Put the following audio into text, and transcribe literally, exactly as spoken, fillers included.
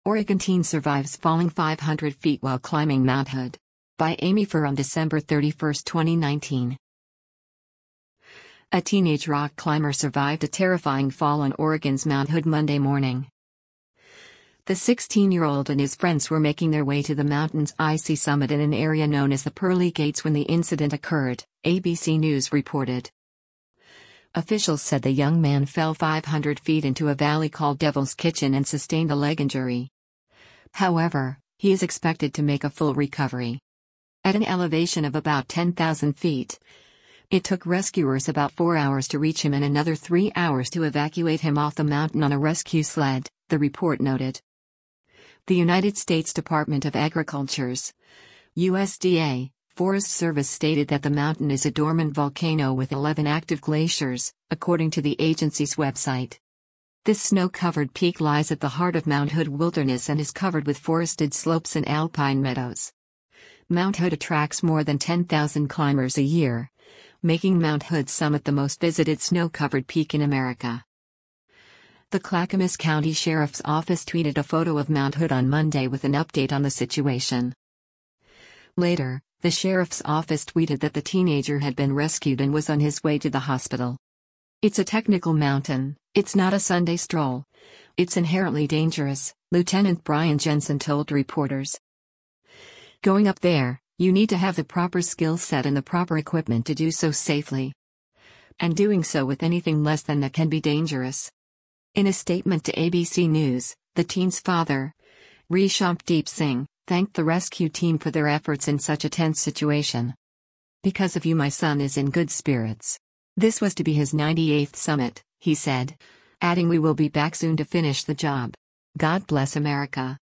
Oregon teen survives falling five hundred feet while climbing Mount Hood. By Amy Furr on December thirty-first, twenty nineteen. A teenage rock climber survived a terrifying fall on Oregon's Mount Hood Monday morning. The sixteen-year-old and his friends were making their way to the mountain's icy summit in an area known as the Pearly Gates when the incident occurred, A B C News reported. Officials said the young man fell five hundred feet into a valley called Devil's Kitchen and sustained a leg injury. However, he is expected to make a full recovery. At an elevation of about ten thousand feet, it took rescuers about four hours to reach him and another three hours to evacuate him off the mountain on a rescue sled, the report noted. The United States Department of Agriculture's U S D A Forest Service stated that the mountain is a dormant volcano with eleven active glaciers, according to the agency's website. This snow-covered peak lies at the heart of Mount Hood Wilderness and is covered with forested slopes and alpine meadows. Mount Hood attracts more than ten thousand climbers a year, making Mount Hood Summit the most visited snow-covered peak in America. The Clackamas County Sheriff's Office tweeted a photo of Mount Hood on Monday with an update on the situation. Later, the sheriff's office tweeted that the teenager had been rescued and was on his way to the hospital. "It's a technical mountain, it's not a Sunday stroll. It's inherently dangerous," Lieutenant Brian Jensen told reporters. "Going up there, you need to have the proper skill set and the proper equipment to do so safely. And doing so with anything less than that can be dangerous." In a statement to A B C News, the teen's father, Rishabdeep Singh, thanked the rescue team for their efforts in such a tense situation. "Because of you, my son is in good spirits. This was to be his ninety-eighth summit," he said, adding, "We will be back soon to finish the job. God bless America."